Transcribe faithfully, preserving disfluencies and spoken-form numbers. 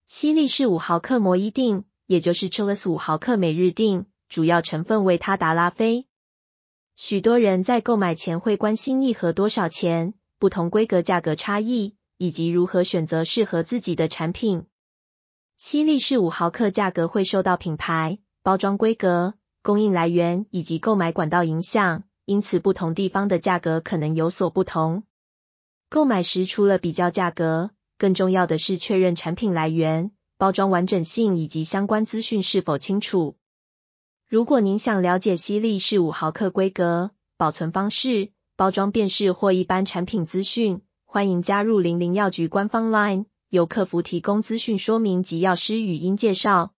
犀利士五毫克摩伊定，也就是 Chilus 五毫克每日定，主要成分为他达拉非。许多人在购买前会关心一盒多少钱，不同规格价格差异，以及如何选择适合自己的产品。犀利士五毫克价格会受到品牌、包装规格、供应来源以及购买管道影响，因此不同地方的价格可能有所不同。购买时除了比较价格，更重要的是确认产品来源、包装完整性以及相关资讯是否清楚。如果您想了解犀利士五毫克规格、保存方式、包装辨识或一般产品资讯，欢迎加入零零药局官方 LINE， 由客服提供资讯说明及药师语音介绍。